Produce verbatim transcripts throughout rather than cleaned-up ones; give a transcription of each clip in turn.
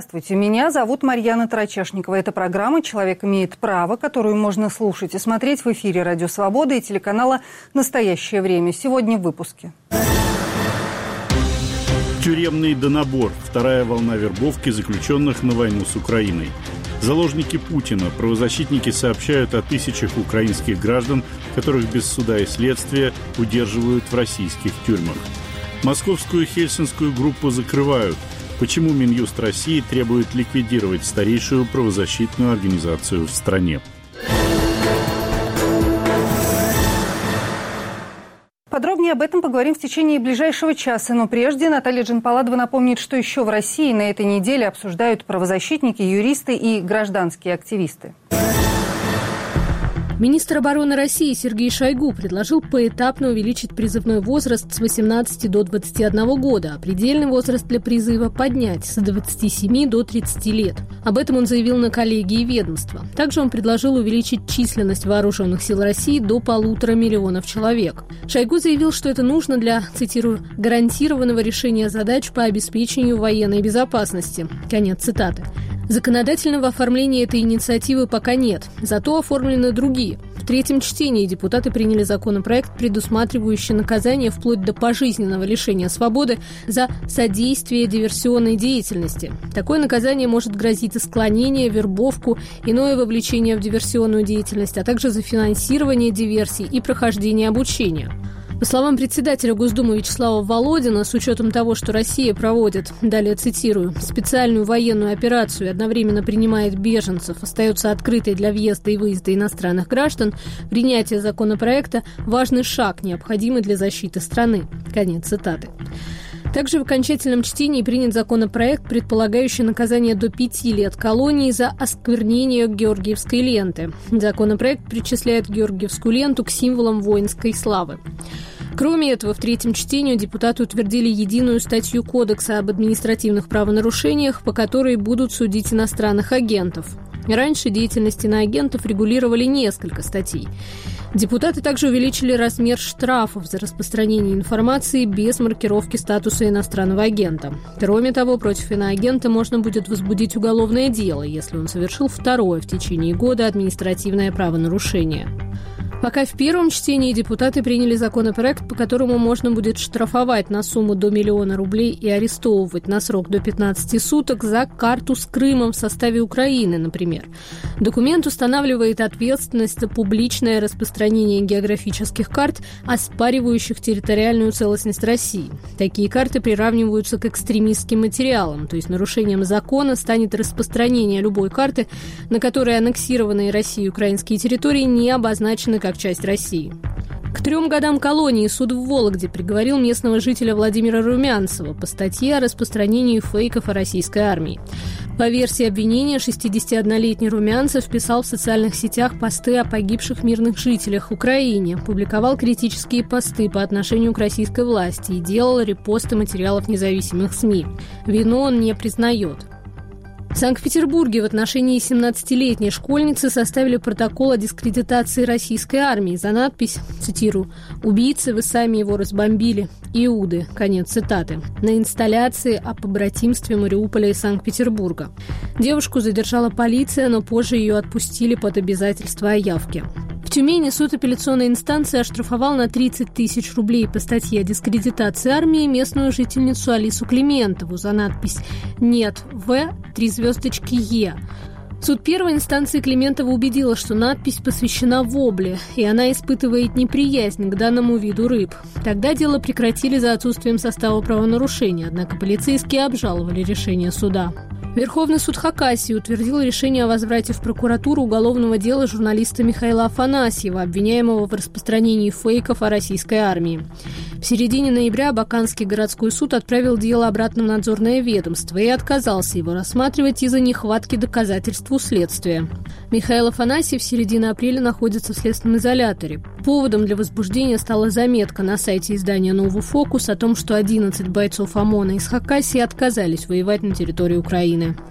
Здравствуйте, меня зовут Марьяна Тарачешникова. Это программа «Человек имеет право», которую можно слушать и смотреть в эфире «Радио Свобода» и телеканала «Настоящее время». Сегодня в выпуске. Тюремный донабор. Вторая волна вербовки заключенных на войну с Украиной. Заложники Путина. Правозащитники сообщают о тысячах украинских граждан, которых без суда и следствия удерживают в российских тюрьмах. Московскую Хельсинскую группу закрывают. Почему Минюст России требует ликвидировать старейшую правозащитную организацию в стране? Подробнее об этом поговорим в течение ближайшего часа. Но прежде Наталья Джанпаладова напомнит, что еще в России на этой неделе обсуждают правозащитники, юристы и гражданские активисты. Министр обороны России Сергей Шойгу предложил поэтапно увеличить призывной возраст с восемнадцати до двадцати одного года, а предельный возраст для призыва поднять с двадцати семи до тридцати лет. Об этом он заявил на коллегии ведомства. Также он предложил увеличить численность вооруженных сил России до полутора миллионов человек. Шойгу заявил, что это нужно для, цитирую, «гарантированного решения задач по обеспечению военной безопасности». Конец цитаты. Законодательного оформления этой инициативы пока нет, зато оформлены другие. В третьем чтении депутаты приняли законопроект, предусматривающий наказание вплоть до пожизненного лишения свободы за содействие диверсионной деятельности. Такое наказание может грозить за склонение, вербовку, иное вовлечение в диверсионную деятельность, а также за финансирование диверсий и прохождение обучения. По словам председателя Госдумы Вячеслава Володина, с учетом того, что Россия проводит, далее цитирую, специальную военную операцию и одновременно принимает беженцев, остается открытой для въезда и выезда иностранных граждан, принятие законопроекта – важный шаг, необходимый для защиты страны. Конец цитаты. Также в окончательном чтении принят законопроект, предполагающий наказание до пяти лет колонии за осквернение Георгиевской ленты. Законопроект причисляет Георгиевскую ленту к символам воинской славы. Кроме этого, в третьем чтении депутаты утвердили единую статью Кодекса об административных правонарушениях, по которой будут судить иностранных агентов. Раньше деятельность иноагентов регулировали несколько статей. Депутаты также увеличили размер штрафов за распространение информации без маркировки статуса иностранного агента. Кроме того, против иноагента можно будет возбудить уголовное дело, если он совершил второе в течение года административное правонарушение. Пока в первом чтении депутаты приняли законопроект, по которому можно будет штрафовать на сумму до миллиона рублей и арестовывать на срок до пятнадцати суток за карту с Крымом в составе Украины, например. Документ устанавливает ответственность за публичное распространение географических карт, оспаривающих территориальную целостность России. Такие карты приравниваются к экстремистским материалам, то есть нарушением закона станет распространение любой карты, на которой аннексированные Россией украинские территории не обозначены как как часть России. К трем годам колонии суд в Вологде приговорил местного жителя Владимира Румянцева по статье о распространении фейков о российской армии. По версии обвинения, шестидесятиоднолетний Румянцев писал в социальных сетях посты о погибших мирных жителях в Украине, публиковал критические посты по отношению к российской власти и делал репосты материалов независимых СМИ. Вину он не признает. В Санкт-Петербурге в отношении семнадцатилетней школьницы составили протокол о дискредитации российской армии за надпись, цитирую, «Убийцы, вы сами его разбомбили. Иуды». Конец цитаты. На инсталляции о побратимстве Мариуполя и Санкт-Петербурга. Девушку задержала полиция, но позже ее отпустили под обязательство о явке. В Тюмени суд апелляционной инстанции оштрафовал на тридцать тысяч рублей по статье о дискредитации армии местную жительницу Алису Климентову за надпись «Нет В, три звездочки Е». Суд первой инстанции Климентова убедила, что надпись посвящена вобле, и она испытывает неприязнь к данному виду рыб. Тогда дело прекратили за отсутствием состава правонарушения, однако полицейские обжаловали решение суда. Верховный суд Хакасии утвердил решение о возврате в прокуратуру уголовного дела журналиста Михаила Афанасьева, обвиняемого в распространении фейков о российской армии. В середине ноября Абаканский городской суд отправил дело обратно в надзорное ведомство и отказался его рассматривать из-за нехватки доказательств у следствия. Михаил Афанасьев в середине апреля находится в следственном изоляторе. Поводом для возбуждения стала заметка на сайте издания «Новый фокус» о том, что одиннадцать бойцов ОМОНа из Хакасии отказались воевать на территории Украины.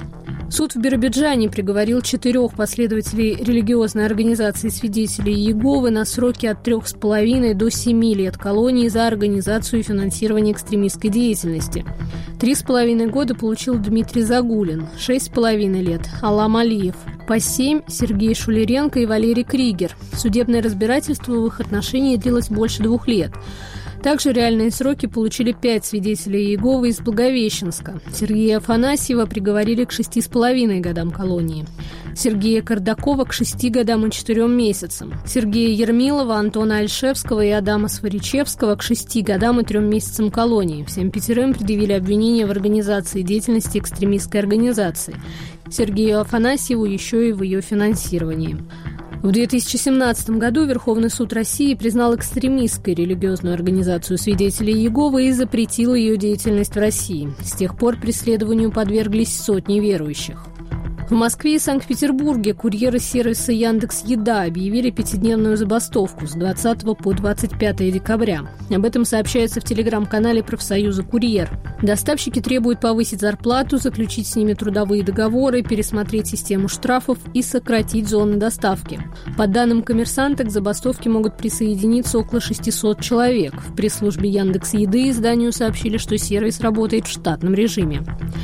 Суд в Биробиджане приговорил четырех последователей религиозной организации «Свидетели Иеговы» на сроки от трех с половиной до семи лет колонии за организацию и финансирование экстремистской деятельности. Три с половиной года получил Дмитрий Загулин, шесть с половиной лет – Алам Алиев, по семь – Сергей Шулеренко и Валерий Кригер. Судебное разбирательство в их отношении длилось больше двух лет. Также реальные сроки получили пять свидетелей Иеговы из Благовещенска. Сергея Афанасьева приговорили к шести с половиной годам колонии. Сергея Кардакова к шести годам и четырем месяцам. Сергея Ермилова, Антона Альшевского и Адама Сваричевского к шести годам и трем месяцам колонии. Всем пятерым предъявили обвинения в организации деятельности экстремистской организации. Сергею Афанасьеву еще и в ее финансировании. В две тысячи семнадцатом году Верховный суд России признал экстремистской религиозную организацию «Свидетели Иеговы» и запретил ее деятельность в России. С тех пор преследованию подверглись сотни верующих. В Москве и Санкт-Петербурге курьеры сервиса Яндекс.Еда объявили пятидневную забастовку с двадцатого по двадцать пятое декабря. Об этом сообщается в телеграм-канале профсоюза «Курьер». Доставщики требуют повысить зарплату, заключить с ними трудовые договоры, пересмотреть систему штрафов и сократить зоны доставки. По данным «Коммерсанта», к забастовке могут присоединиться около шестисот человек. В пресс-службе Яндекс.Еды изданию сообщили, что сервис работает в штатном режиме.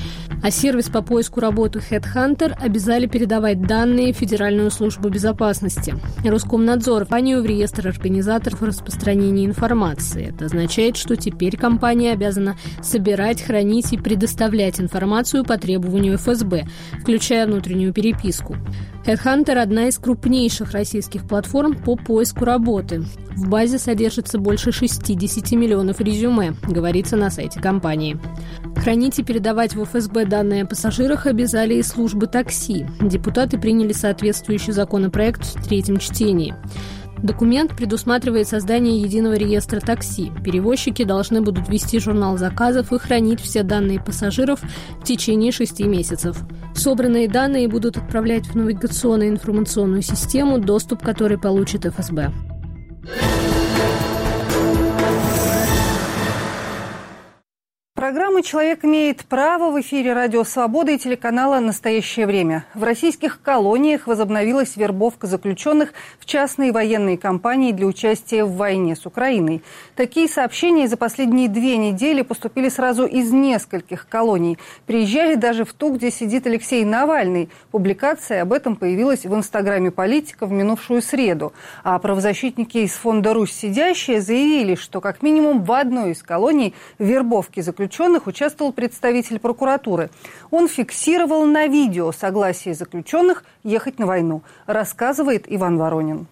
А сервис по поиску работы HeadHunter обязали передавать данные в Федеральную службу безопасности. Роскомнадзор компанию в реестр организаторов распространения информации. Это означает, что теперь компания обязана собирать, хранить и предоставлять информацию по требованию эф эс бэ, включая внутреннюю переписку. HeadHunter – одна из крупнейших российских платформ по поиску работы. В базе содержится больше шестидесяти миллионов резюме, говорится на сайте компании. Хранить и передавать в эф эс бэ данные о пассажирах обязали и службы такси. Депутаты приняли соответствующий законопроект в третьем чтении. Документ предусматривает создание единого реестра такси. Перевозчики должны будут вести журнал заказов и хранить все данные пассажиров в течение шести месяцев. Собранные данные будут отправлять в навигационную информационную систему, доступ к которой получит эф эс бэ. Программа «Человек имеет право» в эфире «Радио Свобода» и телеканала «Настоящее время». В российских колониях возобновилась вербовка заключенных в частные военные компании для участия в войне с Украиной. Такие сообщения за последние две недели поступили сразу из нескольких колоний. Приезжали даже в ту, где сидит Алексей Навальный. Публикация об этом появилась в инстаграме политика в минувшую среду. А правозащитники из фонда «Русь сидящая» заявили, что как минимум в одной из колоний в вербовке заключенных участвовал представитель прокуратуры. Он фиксировал на видео согласие заключенных ехать на войну, рассказывает Иван Воронин.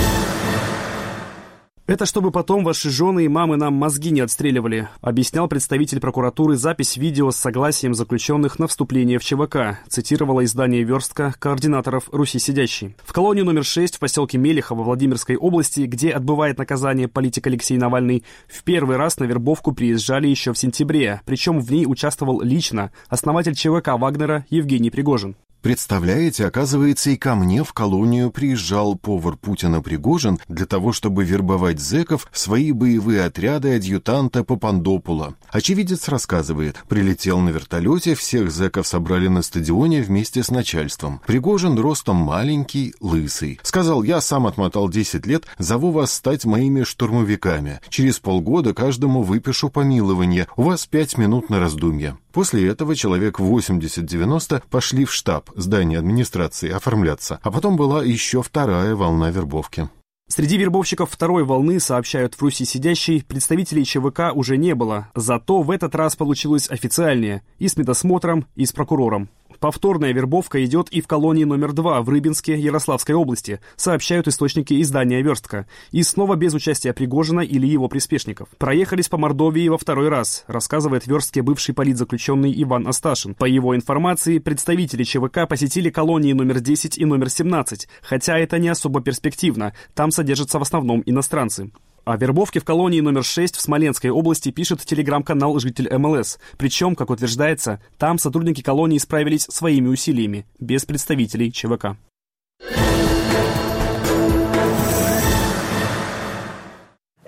«Это чтобы потом ваши жены и мамы нам мозги не отстреливали», объяснял представитель прокуратуры запись видео с согласием заключенных на вступление в ЧВК, цитировало издание «Верстка» координаторов «Руси сидящей». В колонию номер шесть в поселке Мелехово Владимирской области, где отбывает наказание политик Алексей Навальный, в первый раз на вербовку приезжали еще в сентябре, причем в ней участвовал лично основатель ЧВК Вагнера Евгений Пригожин. Представляете, оказывается, и ко мне в колонию приезжал повар Путина Пригожин для того, чтобы вербовать зэков в свои боевые отряды адъютанта Папандопула. Очевидец рассказывает, прилетел на вертолете, всех зэков собрали на стадионе вместе с начальством. Пригожин ростом маленький, лысый. Сказал: я сам отмотал десять лет, зову вас стать моими штурмовиками. Через полгода каждому выпишу помилование, у вас пять минут на раздумье. После этого человек восемьдесят-девяносто пошли в штаб, здание администрации, оформляться. А потом была еще вторая волна вербовки. Среди вербовщиков второй волны, сообщают в Руси сидящей, представителей ЧВК уже не было. Зато в этот раз получилось официальнее. И с медосмотром, и с прокурором. Повторная вербовка идет и в колонии номер два в Рыбинске Ярославской области, сообщают источники издания «Верстка». И снова без участия Пригожина или его приспешников. Проехались по Мордовии во второй раз, рассказывает в «Верстке» бывший политзаключенный Иван Асташин. По его информации, представители ЧВК посетили колонии номер десять и номер семнадцать, хотя это не особо перспективно, там содержатся в основном иностранцы. О вербовке в колонии номер шесть в Смоленской области пишет телеграм-канал «Житель эм эл эс». Причем, как утверждается, там сотрудники колонии справились своими усилиями, без представителей ЧВК.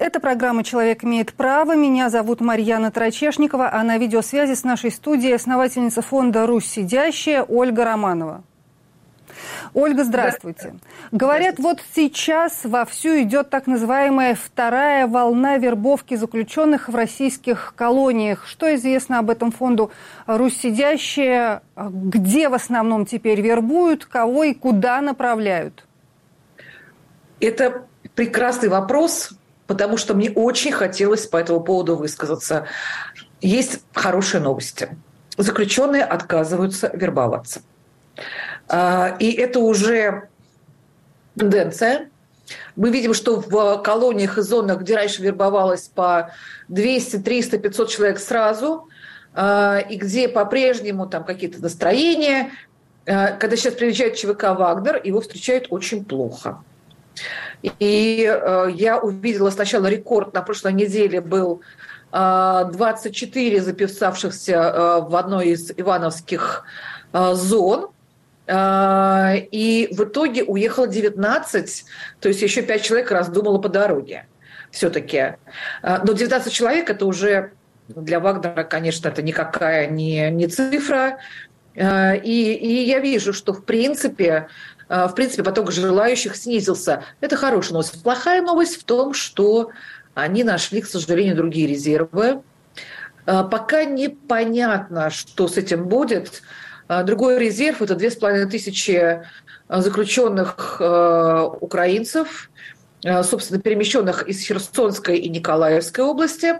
Это программа «Человек имеет право». Меня зовут Марьяна Трачешникова, а на видеосвязи с нашей студией основательница фонда «Русь сидящая» Ольга Романова. Ольга, здравствуйте. Говорят, вот сейчас вовсю идет так называемая вторая волна вербовки заключенных в российских колониях. Что известно об этом фонду «Русь сидящая»? Где в основном теперь вербуют, кого и куда направляют? Это прекрасный вопрос, потому что мне очень хотелось по этому поводу высказаться. Есть хорошие новости. Заключенные отказываются вербоваться. И это уже тенденция. Мы видим, что в колониях и зонах, где раньше вербовалось по двести, триста, пятьсот человек сразу, и где по-прежнему там какие-то настроения, когда сейчас приезжает ЧВК «Вагнер», его встречают очень плохо. И я увидела сначала рекорд, на прошлой неделе был двадцать четыре записавшихся в одной из ивановских зон, и в итоге уехало девятнадцать, то есть еще пять человек раздумало по дороге все-таки. Но девятнадцать человек – это уже для Вагнера, конечно, это никакая не, не цифра. И, и я вижу, что в принципе, в принципе поток желающих снизился. Это хорошая новость. Плохая новость в том, что они нашли, к сожалению, другие резервы. Пока непонятно, что с этим будет. Другой резерв – это две с половиной тысячи заключенных украинцев, собственно, перемещенных из Херсонской и Николаевской области.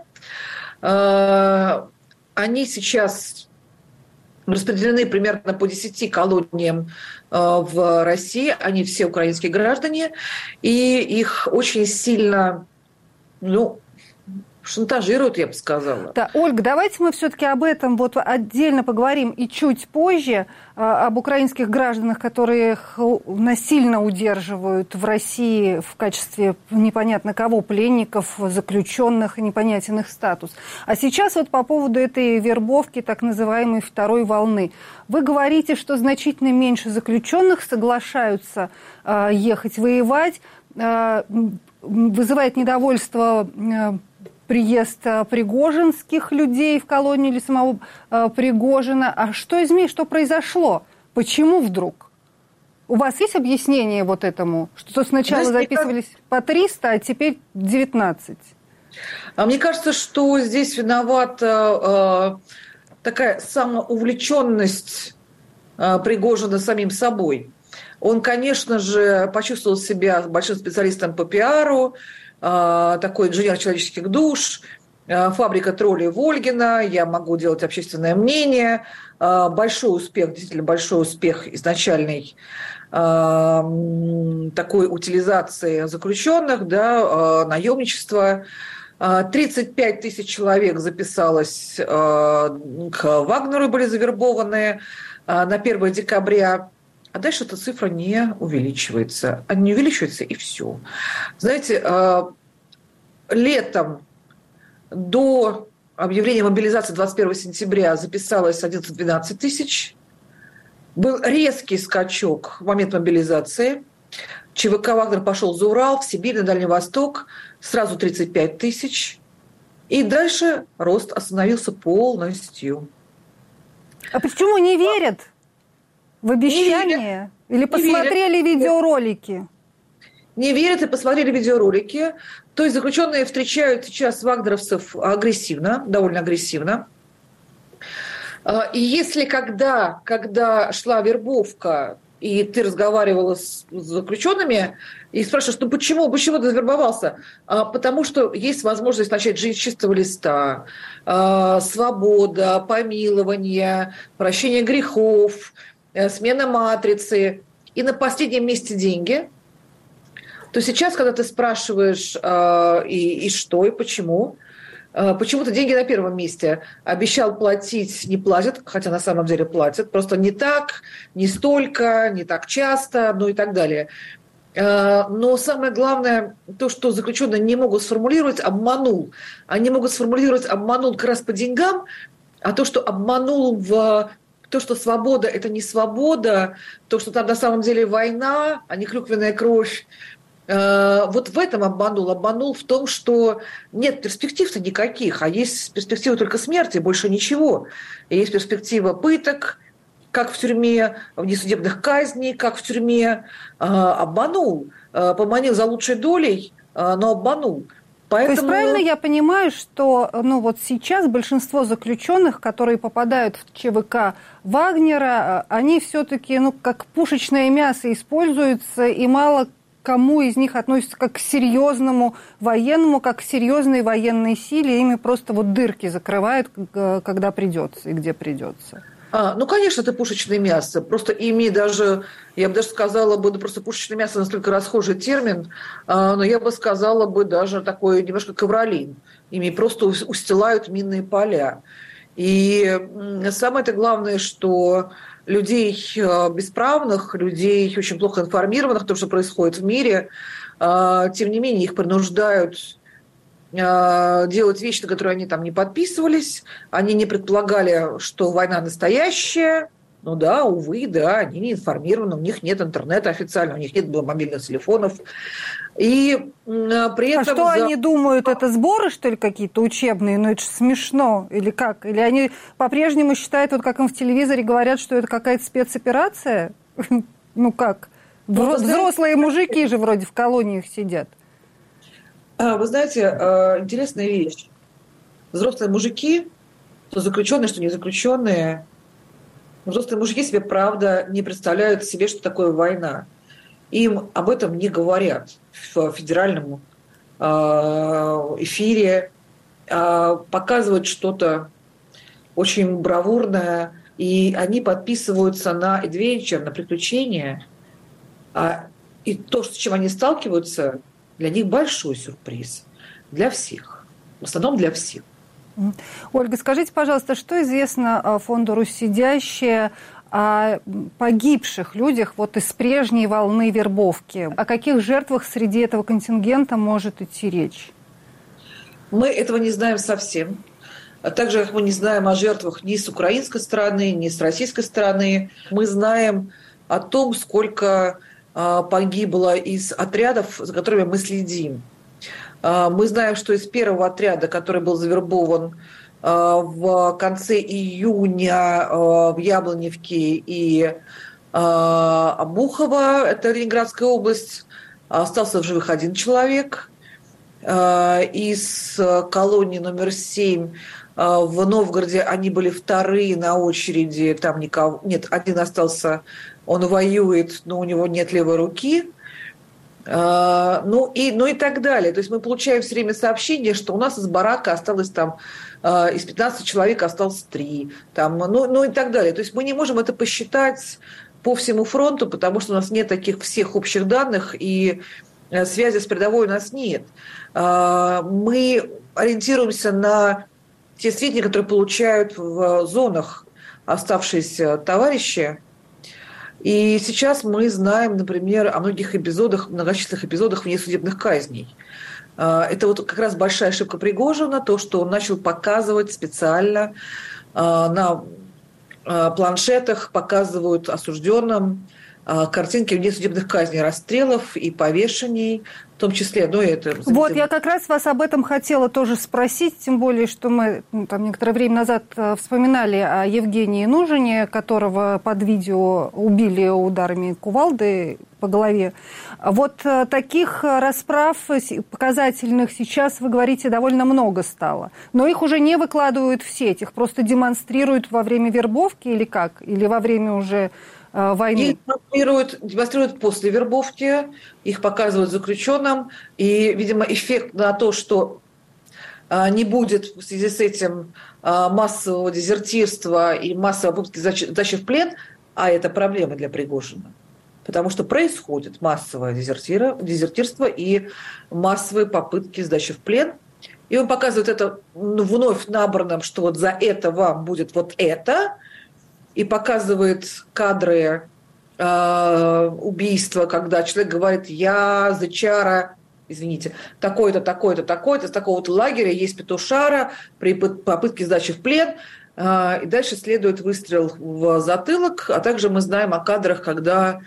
Они сейчас распределены примерно по десяти колониям в России. Они все украинские граждане, и их очень сильно, ну, шантажируют, я бы сказала. Да, Ольга, давайте мы все-таки об этом вот отдельно поговорим и чуть позже, об украинских гражданах, которых насильно удерживают в России в качестве непонятно кого, пленников, заключенных, непонятен их статус. А сейчас вот по поводу этой вербовки так называемой второй волны. Вы говорите, что значительно меньше заключенных соглашаются э, ехать воевать, э, вызывает недовольство э, приезд пригожинских людей в колонию или самого э, Пригожина. А что изменилось, что произошло? Почему вдруг? У вас есть объяснение вот этому? Что сначала Знаете, записывались как... по триста, а теперь девятнадцать? А мне кажется, что здесь виновата э, такая самоувлеченность э, Пригожина самим собой. Он, конечно же, почувствовал себя большим специалистом по пиару, такой инженер человеческих душ, фабрика троллей Вольгина, я могу делать общественное мнение, большой успех, действительно большой успех изначальной такой утилизации заключенных, да, наемничества. тридцать пять тысяч человек записалось к Вагнеру, были завербованы на первое декабря. А дальше эта цифра не увеличивается. Она не увеличивается, и все. Знаете, летом до объявления мобилизации двадцать первого сентября записалось одиннадцать-двенадцать тысяч. Был резкий скачок в момент мобилизации. ЧВК «Вагнер» пошел за Урал, в Сибирь, на Дальний Восток. Сразу тридцать пять тысяч. И дальше рост остановился полностью. А почему не верят? В обещание? Или посмотрели не видеоролики? Не верят и посмотрели видеоролики. То есть заключенные встречают сейчас вагнеровцев агрессивно, довольно агрессивно. И если когда, когда шла вербовка, и ты разговаривала с заключенными и спрашиваешь, ну почему, почему ты завербовался? А, потому что есть возможность начать жизнь с чистого листа. А, свобода, помилование, прощение грехов, смена матрицы, и на последнем месте деньги, то сейчас, когда ты спрашиваешь, э, и, и что, и почему, э, почему-то деньги на первом месте. Обещал платить, не платят, хотя на самом деле платят, просто не так, не столько, не так часто, ну и так далее. Э, но самое главное, то, что заключенные не могут сформулировать, обманул. Они могут сформулировать, обманул как раз по деньгам, а то, что обманул в... То, что свобода – это не свобода, то, что там на самом деле война, а не клюквенная кровь, вот в этом обманул. Обманул в том, что нет перспектив-то никаких, а есть перспектива только смерти, больше ничего. И есть перспектива пыток, как в тюрьме, внесудебных казней, как в тюрьме. Обманул, поманил за лучшей долей, но обманул. Поэтому... То есть правильно я понимаю, что ну, вот сейчас большинство заключенных, которые попадают в ЧВК Вагнера, они все-таки ну, как пушечное мясо используются, и мало кому из них относятся как к серьезному военному, как к серьезной военной силе, ими просто вот дырки закрывают, когда придется и где придется. А, ну, конечно, это пушечное мясо. Просто ими даже, я бы даже сказала бы, да просто пушечное мясо настолько расхожий термин, а, но я бы сказала бы даже такой немножко ковролин. Ими просто устилают минные поля. И самое-то главное, что людей бесправных, людей очень плохо информированных о том, что происходит в мире, а, тем не менее их принуждают делать вещи, на которые они там не подписывались, они не предполагали, что война настоящая. Ну да, увы, да, они не информированы, у них нет интернета официально, у них нет мобильных телефонов. И при этом... А что за... они думают, это сборы, что ли, какие-то учебные? Ну это же смешно, или как? Или они по-прежнему считают, вот как им в телевизоре говорят, что это какая-то спецоперация? Ну как? Взрослые мужики же вроде в колониях сидят. Вы знаете, интересная вещь. Взрослые мужики, что заключенные, что не заключенные, взрослые мужики себе, правда, не представляют себе, что такое война. Им об этом не говорят в федеральном эфире, показывают что-то очень бравурное, и они подписываются на адвенчер, на приключения. И то, с чем они сталкиваются, для них большой сюрприз. Для всех. В основном для всех. Ольга, скажите, пожалуйста, что известно фонду «Руссидящее» о погибших людях вот из прежней волны вербовки? О каких жертвах среди этого контингента может идти речь? Мы этого не знаем совсем. Так же, как мы не знаем о жертвах ни с украинской стороны, ни с российской стороны. Мы знаем о том, сколько погибло из отрядов, за которыми мы следим. Мы знаем, что из первого отряда, который был завербован в конце июня в Яблоневке и Обухово, это Ленинградская область, остался в живых один человек. Из колонии номер семь в Новгороде они были вторые на очереди, там никого нет, один остался. Он воюет, но у него нет левой руки, ну и, ну и так далее. То есть мы получаем все время сообщение, что у нас из барака осталось там, из пятнадцати человек осталось три, там, ну, ну и так далее. То есть мы не можем это посчитать по всему фронту, потому что у нас нет таких всех общих данных, и связи с передовой у нас нет. Мы ориентируемся на те сведения, которые получают в зонах оставшиеся товарищи. И сейчас мы знаем, например, о многих эпизодах, многочисленных эпизодах внесудебных казней. Это вот как раз большая ошибка Пригожина, то, что он начал показывать специально на планшетах, показывают осужденным картинки внесудебных казней, расстрелов и повешений, в том числе, ну, это... Вот, я как раз вас об этом хотела тоже спросить, тем более, что мы ну, там некоторое время назад вспоминали о Евгении Нужине, которого под видео убили ударами кувалды по голове. Вот таких расправ показательных сейчас, вы говорите, довольно много стало. Но их уже не выкладывают в сеть, их просто демонстрируют во время вербовки или как? Или во время уже... войны? Их демонстрируют, демонстрируют после вербовки, их показывают заключенным, и, видимо, эффект на то, что а, не будет в связи с этим а, массового дезертирства и массовой попытки сдачи в плен, а это проблема для Пригожина, потому что происходит массовое дезертирство и массовые попытки сдачи в плен, и он показывает это вновь набранным, что вот за это вам будет вот это, и показывает кадры э, убийства, когда человек говорит: я зачара, извините, такой-то, такой-то, такой-то, с такого-то лагеря, есть петушара при попытке сдачи в плен, э, и дальше следует выстрел в затылок, а также мы знаем о кадрах, когда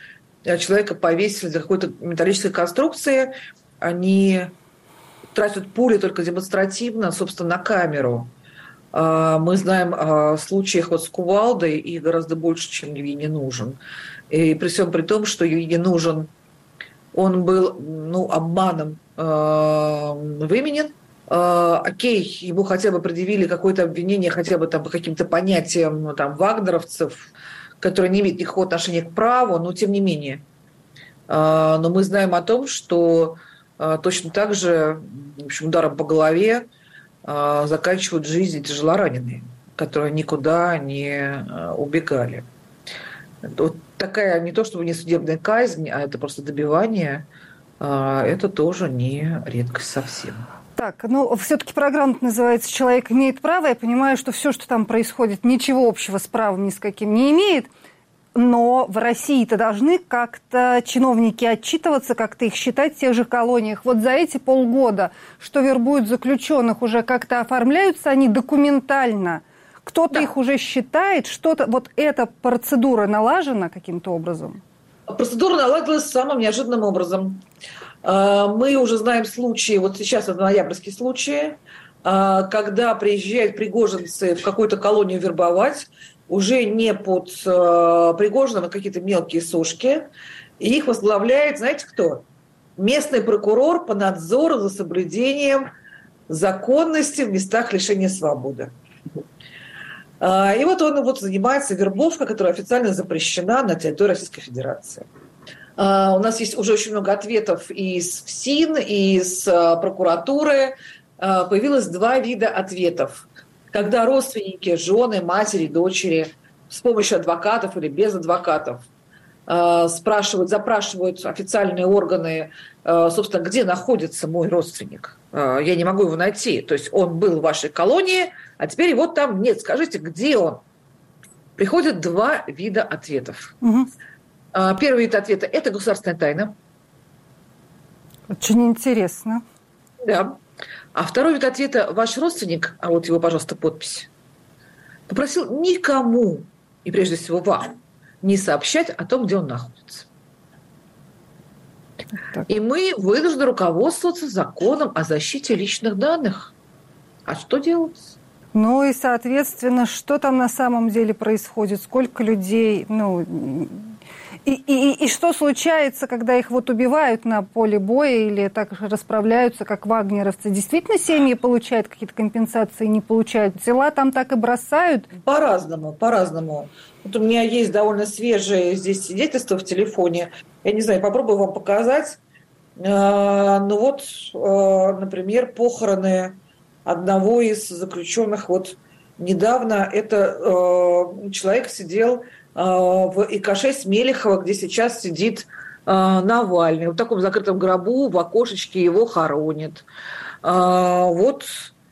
человека повесили за какой-то металлической конструкции, они тратят пули только демонстративно, собственно, на камеру. Мы знаем о случаях вот с кувалдой, и гораздо больше, чем Евгений Нужен. И при всем при том, что Евгений Нужен, он был ну, обманом э, выменен. Э, окей, ему хотя бы предъявили какое-то обвинение хотя бы там, по каким-то понятиям ну, там, вагнеровцев, которые не имеют никакого отношения к праву, но тем не менее. Э, но мы знаем о том, что э, точно так же в общем, ударом по голове э, заканчивают жизнь тяжелораненые, которые никуда не э, убегали. Вот такая не то чтобы не судебная казнь, а это просто добивание, это тоже не редкость совсем. Так, ну, все-таки программа называется «Человек имеет право». Я понимаю, что все, что там происходит, ничего общего с правом ни с каким не имеет. Но в России-то должны как-то чиновники отчитываться, как-то их считать в тех же колониях. Вот за эти полгода, что вербуют заключенных, уже как-то оформляются они документально. Кто-то да. их уже считает, что-то, вот эта процедура налажена каким-то образом? Процедура наладилась самым неожиданным образом. Мы уже знаем случаи, вот сейчас это ноябрьские случаи, когда приезжают пригожинцы в какую-то колонию вербовать, уже не под Пригожиным, а какие-то мелкие сошки, и их возглавляет, знаете кто? Местный прокурор по надзору за соблюдением законности в местах лишения свободы. И вот он вот занимается вербовкой, которая официально запрещена на территории Российской Федерации. У нас есть уже очень много ответов и из ФСИН, и из прокуратуры. Появилось два вида ответов. Когда родственники, жены, матери, дочери с помощью адвокатов или без адвокатов спрашивают, запрашивают официальные органы, собственно, где находится мой родственник. Я не могу его найти. То есть он был в вашей колонии, а теперь его там нет. Скажите, где он? Приходят два вида ответов. Угу. Первый вид ответа – это государственная тайна. Очень интересно. Да. А второй вид ответа – ваш родственник, а вот его, пожалуйста, подпись, попросил никому, и прежде всего вам, не сообщать о том, где он находится. Так. И мы вынуждены руководствоваться законом о защите личных данных. А что делать? Ну и, соответственно, что там на самом деле происходит? Сколько людей, ну... И, и, и что случается, когда их вот убивают на поле боя или так расправляются, как вагнеровцы? Действительно семьи получают какие-то компенсации, не получают? Тела там так и бросают? По-разному, по-разному. Вот у меня есть довольно свежее здесь свидетельство в телефоне. Я не знаю, попробую вам показать. Ну вот, например, похороны одного из заключенных. Вот недавно это человек сидел в ИК шесть Мелехова, где сейчас сидит Навальный. В таком закрытом гробу в окошечке его хоронят. Вот,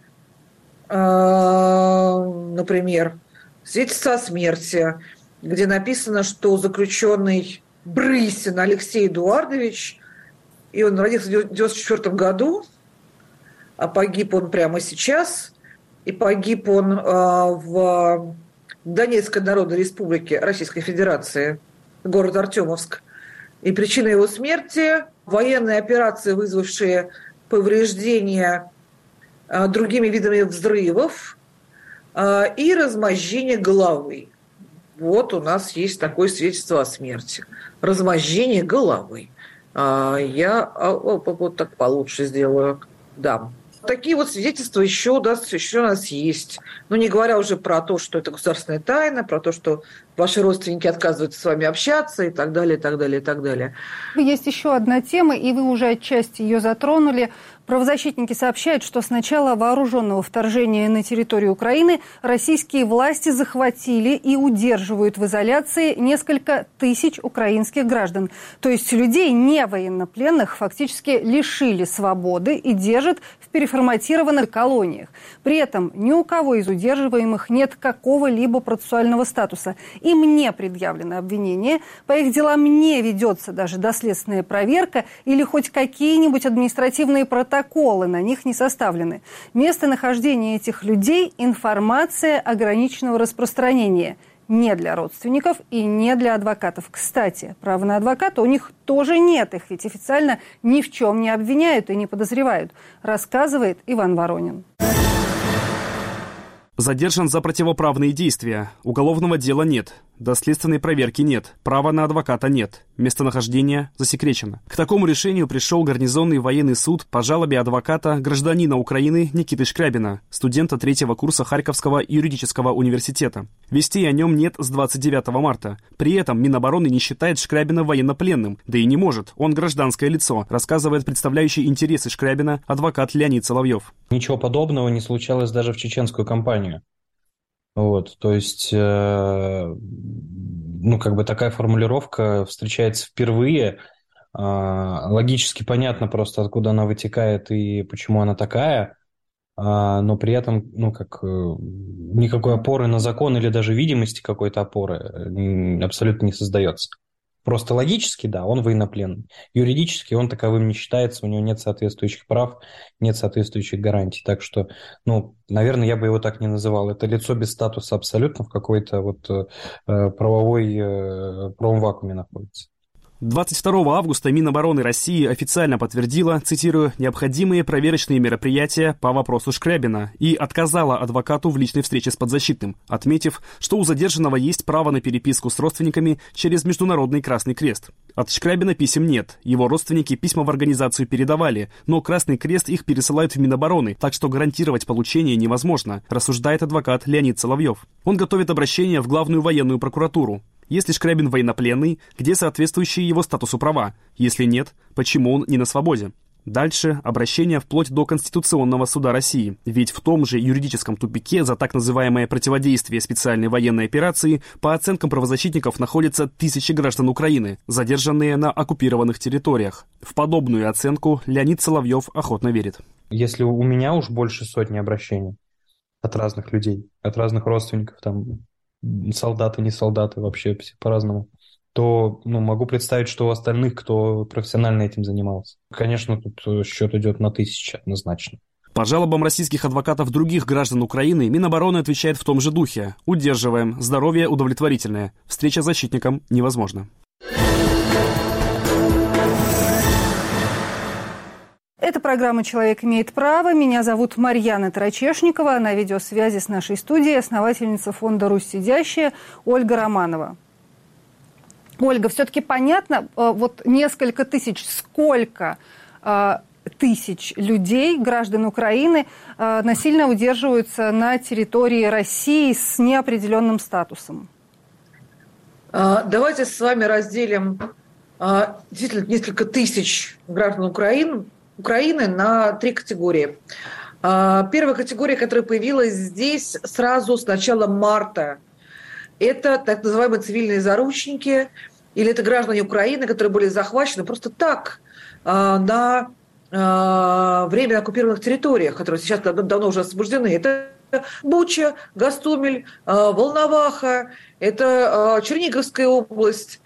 например, свидетельство о смерти, где написано, что заключенный Брысин Алексей Эдуардович, и он родился в девяносто четвёртом году, а погиб он прямо сейчас, и погиб он в Донецкой Народной Республике Российской Федерации, город Артемовск. И причина его смерти – военные операции, вызвавшие повреждения другими видами взрывов и размозжение головы. Вот у нас есть такое свидетельство о смерти. Размозжение головы. Я вот так получше сделаю. Да. Такие вот свидетельства еще у нас, еще у нас есть. Ну, не говоря уже про то, что это государственная тайна, про то, что ваши родственники отказываются с вами общаться и так далее, и так далее, и так далее. Есть еще одна тема, и вы уже отчасти ее затронули. Правозащитники сообщают, что с начала вооруженного вторжения на территорию Украины российские власти захватили и удерживают в изоляции несколько тысяч украинских граждан. То есть людей, не военнопленных, фактически лишили свободы и держат в переформатированных колониях. При этом ни у кого из удерживаемых нет какого-либо процессуального статуса. Им не предъявлено обвинение, по их делам не ведется даже доследственная проверка или хоть какие-нибудь административные протоколы. Протоколы на них не составлены. Местонахождение этих людей – информация ограниченного распространения. не для родственников и не для адвокатов. Кстати, права на адвоката у них тоже нет. Их ведь официально ни в чем не обвиняют и не подозревают, рассказывает Иван Воронин. Задержан за противоправные действия. Уголовного дела нет. Доследственной проверки нет. Права на адвоката нет. Местонахождение засекречено. К такому решению пришел гарнизонный военный суд по жалобе адвоката, гражданина Украины Никиты Шкрябина, студента третьего курса Харьковского юридического университета. Вестей о нем нет с двадцать девятого марта. При этом Минобороны не считает Шкрябина военнопленным, да и не может. Он гражданское лицо, рассказывает представляющий интересы Шкрябина адвокат Леонид Соловьев. Ничего подобного не случалось даже в чеченскую кампанию. Вот, то есть, э, ну, как бы такая формулировка встречается впервые. Э, логически понятно просто, откуда она вытекает и почему она такая, э, но при этом, ну, как э, никакой опоры на закон или даже видимости какой-то опоры э, абсолютно не создается. Просто логически, да, он военнопленный. Юридически он таковым не считается, у него нет соответствующих прав, нет соответствующих гарантий. Так что, ну, наверное, я бы его так не называл. Это лицо без статуса абсолютно в какой-то вот э, правовой, э, правовом вакууме находится. двадцать второго августа Минобороны России официально подтвердила, цитирую, необходимые проверочные мероприятия по вопросу Шкрябина и отказала адвокату в личной встрече с подзащитным, отметив, что у задержанного есть право на переписку с родственниками через Международный Красный Крест. От Шкрябина писем нет, его родственники письма в организацию передавали, но Красный Крест их пересылают в Минобороны, так что гарантировать получение невозможно, рассуждает адвокат Леонид Соловьев. Он готовит обращение в Главную военную прокуратуру. Если Шкрябин военнопленный, где соответствующие его статусу права? Если нет, почему он не на свободе? Дальше обращение вплоть до Конституционного суда России. Ведь в том же юридическом тупике за так называемое противодействие специальной военной операции по оценкам правозащитников находятся тысячи граждан Украины, задержанные на оккупированных территориях. В подобную оценку Леонид Соловьев охотно верит. Если у меня уж больше сотни обращений от разных людей, от разных родственников, там, солдаты, не солдаты, вообще все по-разному, то, ну, могу представить, что у остальных, кто профессионально этим занимался. Конечно, тут счет идет на тысячи однозначно. По жалобам российских адвокатов других граждан Украины Минобороны отвечает в том же духе. Удерживаем. Здоровье удовлетворительное. Встреча с защитником невозможна. Это программа «Человек имеет право». Меня зовут Марьяна Тарачешникова. На видеосвязи с нашей студией основательница фонда «Русь сидящая» Ольга Романова. Ольга, все-таки понятно, вот несколько тысяч, сколько тысяч людей, граждан Украины, насильно удерживаются на территории России с неопределенным статусом? Давайте с вами разделим действительно несколько тысяч граждан Украины, Украины на три категории. Первая категория, которая появилась здесь сразу с начала марта, это так называемые цивильные заручники, или это граждане Украины, которые были захвачены просто так на время оккупированных территориях, которые сейчас давно уже освобождены. Это Буча, Гостомель, Волноваха, это Черниговская область.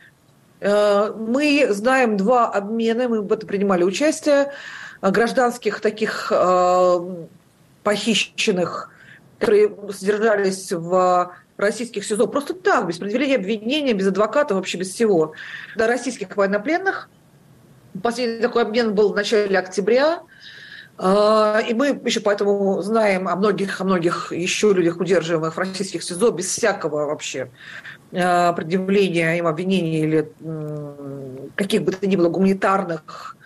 Мы знаем два обмена, мы в этом принимали участие, гражданских таких похищенных, которые содержались в российских СИЗО просто так, без предъявления обвинения, без адвоката, вообще без всего. До российских военнопленных. Последний такой обмен был в начале октября. И мы еще поэтому знаем о многих, о многих еще людях, удерживаемых в российских СИЗО, без всякого вообще предъявления им обвинений или каких бы то ни было гуманитарных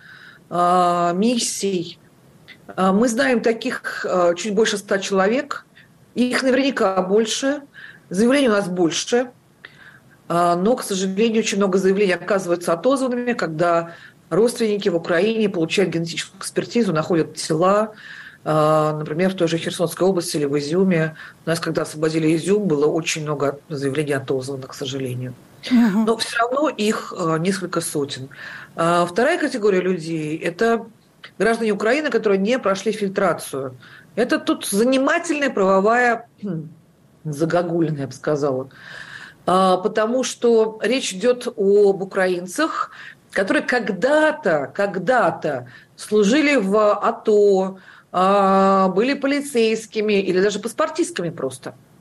миссий. Мы знаем таких чуть больше ста человек. Их наверняка больше. Заявлений у нас больше. Но, к сожалению, очень много заявлений оказываются отозванными, когда родственники в Украине получают генетическую экспертизу, находят тела, например, в той же Херсонской области или в Изюме. У нас, когда освободили Изюм, было очень много заявлений отозванных, к сожалению. Но все равно их несколько сотен. Вторая категория людей – это граждане Украины, которые не прошли фильтрацию. Это тут занимательная правовая загогулина, я бы сказала. Потому что речь идет об украинцах, которые когда-то, когда-то служили в АТО, были полицейскими или даже паспортистками просто.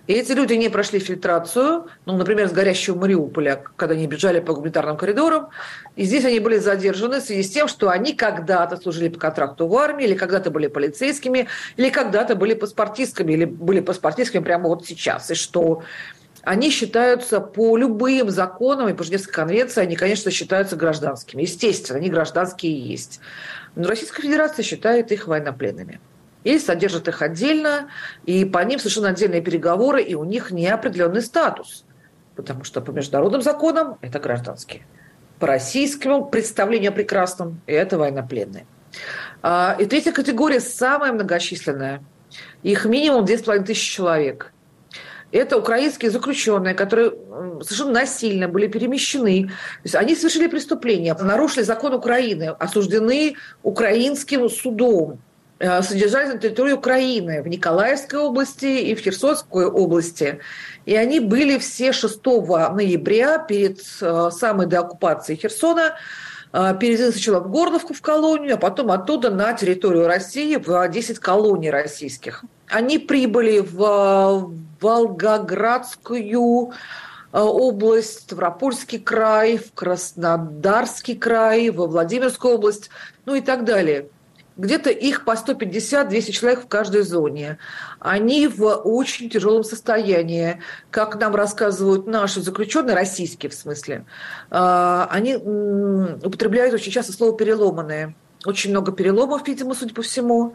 И эти люди не прошли фильтрацию, ну, например, с горящего Мариуполя, когда они бежали по гуманитарным коридорам. И здесь они были задержаны в связи с тем, что они когда-то служили по контракту в армии, или когда-то были полицейскими, или когда-то были паспортистками, или были паспортистками прямо вот сейчас. И что они считаются по любым законам и по Женевской конвенции, они, конечно, считаются гражданскими. Естественно, они гражданские и есть. Но Российская Федерация считает их военнопленными. И содержат их отдельно, и по ним совершенно отдельные переговоры, и у них неопределенный статус. Потому что по международным законам это гражданские. По российскому представлению о прекрасном это военнопленные. И третья категория самая многочисленная. Их минимум две с половиной тысячи человек. Это украинские заключенные, которые совершенно насильно были перемещены. То есть они совершили преступление, нарушили закон Украины, осуждены украинским судом, содержались на территории Украины, в Николаевской области и в Херсонской области. И они были все шестого ноября, перед самой деоккупацией Херсона, переведены сначала в Горловку, в колонию, а потом оттуда на территорию России, в десять колоний российских. Они прибыли в Волгоградскую область, Ставропольский край, в Краснодарский край, во Владимирскую область, ну и так далее. Где-то их по сто пятьдесят - двести человек в каждой зоне. Они в очень тяжелом состоянии. Как нам рассказывают наши заключенные, российские в смысле, они употребляют очень часто слово «переломанные». Очень много переломов, видимо, судя по всему.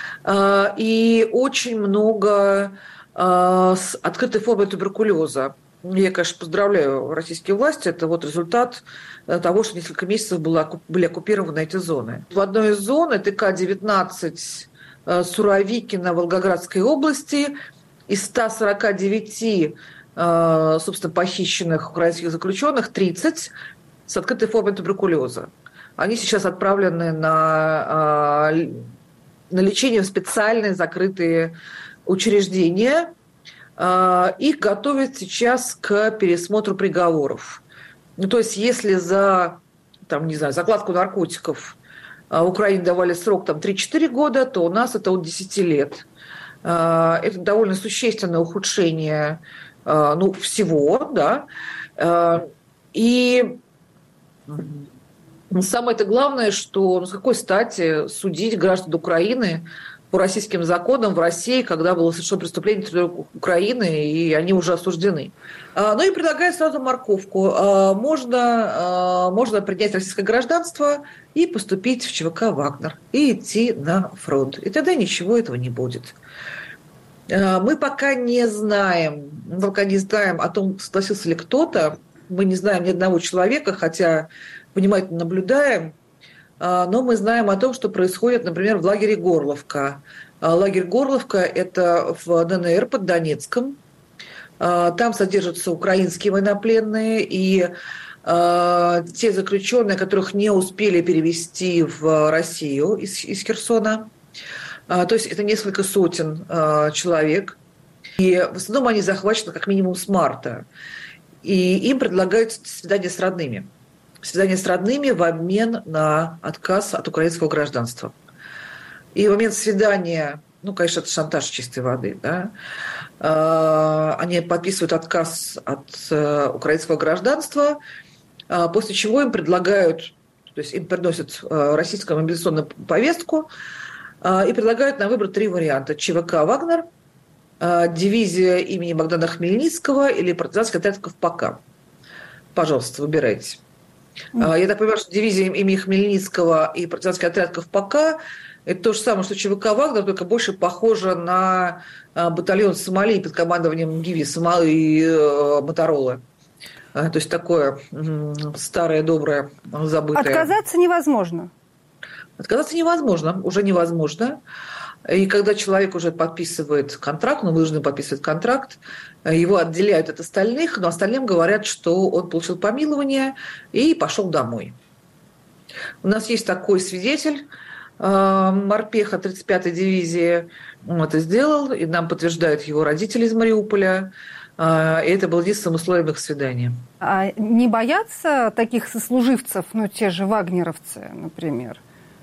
И очень много с открытой формой туберкулеза. Я, конечно, поздравляю российские власти. Это вот результат того, что несколько месяцев было, были оккупированы эти зоны. В одной из зон, это К девятнадцать Суровикино Волгоградской области, из ста сорока девяти, собственно, похищенных украинских заключенных, тридцать с открытой формой туберкулеза. Они сейчас отправлены на, на лечение в специальные закрытые учреждения. Их готовят сейчас к пересмотру приговоров. Ну, то есть, если за, там, не знаю, закладку наркотиков Украине давали срок там, три-четыре года, то у нас это от десяти лет. Это довольно существенное ухудшение, ну, всего, да. И самое-то главное, что ну, с какой стати судить граждан Украины по российским законам в России, когда было совершено преступление территории Украины, и они уже осуждены. Ну и предлагаю сразу морковку. Можно, можно принять российское гражданство и поступить в ЧВК «Вагнер», и идти на фронт. И тогда ничего этого не будет. Мы пока не знаем, мы пока не знаем о том, согласился ли кто-то. Мы не знаем ни одного человека, хотя внимательно наблюдаем. Но мы знаем о том, что происходит, например, в лагере Горловка. Лагерь Горловка – это в ДНР под Донецком. Там содержатся украинские военнопленные и те заключенные, которых не успели перевести в Россию из, из Херсона. То есть это несколько сотен человек. И в основном они захвачены как минимум с марта. И им предлагают свидание с родными. Свидание с родными в обмен на отказ от украинского гражданства. И в момент свидания, ну, конечно, это шантаж чистой воды, да, они подписывают отказ от украинского гражданства, после чего им предлагают, то есть им приносят российскую мобилизационную повестку и предлагают на выбор три варианта. ЧВК «Вагнер», дивизия имени Богдана Хмельницкого или партизанский отряд Ковпака. Пожалуйста, выбирайте. Я так понимаю, что дивизия имени Хмельницкого и партизанский отряд Ковпака – это то же самое, что ЧВК «Вагнер», только больше похоже на батальон Сомали под командованием Гиви Сомали и Моторолы. То есть такое старое, доброе, забытое. Отказаться невозможно. Отказаться невозможно, уже невозможно. И когда человек уже подписывает контракт, он вынужден подписывать контракт, его отделяют от остальных, но остальным говорят, что он получил помилование и пошел домой. У нас есть такой свидетель, морпеха тридцать пятой дивизии, он это сделал, и нам подтверждают его родители из Мариуполя. И это было единственным условием их свидания. А не боятся таких сослуживцев, ну, те же вагнеровцы, например?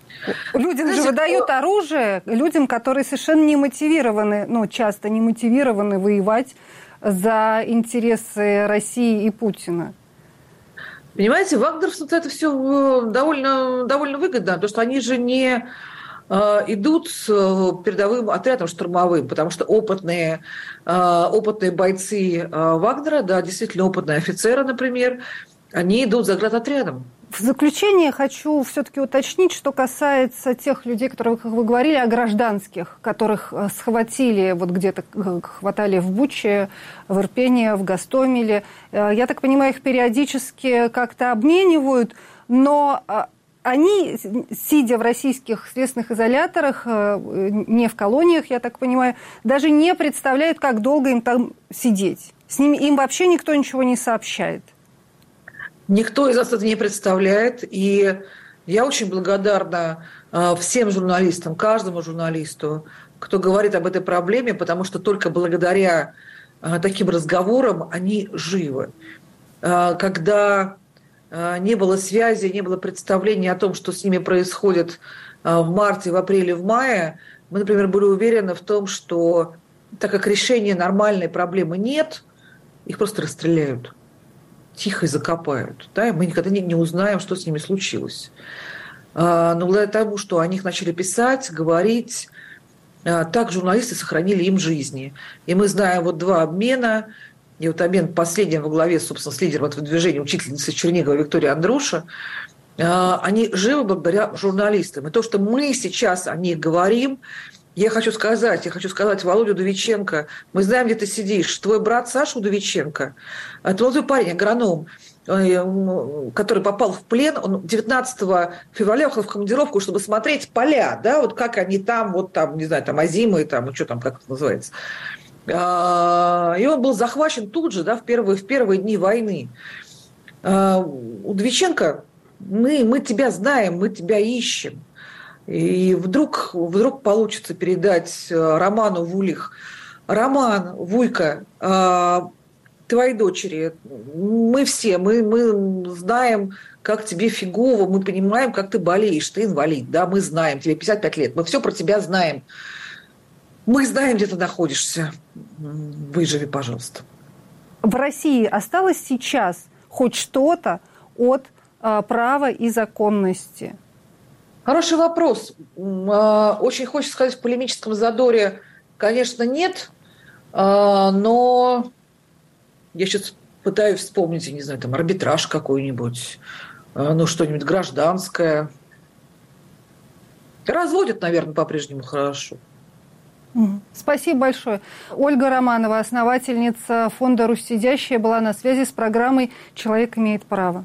Людям же выдают оружие, людям, которые совершенно не мотивированы, ну, часто не мотивированы воевать за интересы России и Путина. Понимаете, вагнеровцам это все довольно, довольно выгодно, потому что они же не идут с передовым отрядом штурмовым, потому что опытные, опытные бойцы Вагнера, да, действительно опытные офицеры, например, они идут за заградотрядом. В заключение хочу все-таки уточнить, что касается тех людей, которые, как вы говорили, о гражданских, которых схватили, вот где-то хватали в Буче, в Ирпене, в Гостомеле. Я так понимаю, их периодически как-то обменивают, но они, сидя в российских следственных изоляторах, не в колониях, я так понимаю, даже не представляют, как долго им там сидеть. С ними им вообще никто ничего не сообщает. Никто из нас это не представляет, и я очень благодарна всем журналистам, каждому журналисту, кто говорит об этой проблеме, потому что только благодаря таким разговорам они живы. Когда не было связи, не было представления о том, что с ними происходит в марте, в апреле, в мае, мы, например, были уверены в том, что так как решения нормальной проблемы нет, их просто расстреляют. Тихо и закопают. Да? Мы никогда не, не узнаем, что с ними случилось. А, но благодаря тому, что о них начали писать, говорить, а, так журналисты сохранили им жизни. И мы знаем вот два обмена. И вот обмен последний во главе, собственно, с лидером этого движения, учительницы Чернигова Виктория Андруша, а, они живы благодаря журналистам. И то, что мы сейчас о них говорим, я хочу сказать, я хочу сказать Володю Удовиченко, мы знаем, где ты сидишь. Твой брат Саша Удовиченко, это молодой парень, агроном, который попал в плен, он девятнадцатого февраля уехал в командировку, чтобы смотреть поля, да, вот как они там, вот там, не знаю, там озимые, там, что там, как это называется. И он был захвачен тут же, да, в первые, в первые дни войны. Удовиченко, мы, мы тебя знаем, мы тебя ищем. И вдруг, вдруг получится передать Роману Вулих. Роман, Вуйка, твоей дочери, мы все, мы, мы знаем, как тебе фигово, мы понимаем, как ты болеешь, ты инвалид, да, мы знаем, тебе пятьдесят пять лет, мы все про тебя знаем. Мы знаем, где ты находишься. Выживи, пожалуйста. В России осталось сейчас хоть что-то от а, права и законности? Хороший вопрос. Очень хочется сказать в полемическом задоре, конечно, нет, но я сейчас пытаюсь вспомнить, я не знаю, там арбитраж какой-нибудь, ну что-нибудь гражданское. Разводят, наверное, по-прежнему хорошо. Спасибо большое. Ольга Романова, основательница фонда «Руссидящая», была на связи с программой «Человек имеет право».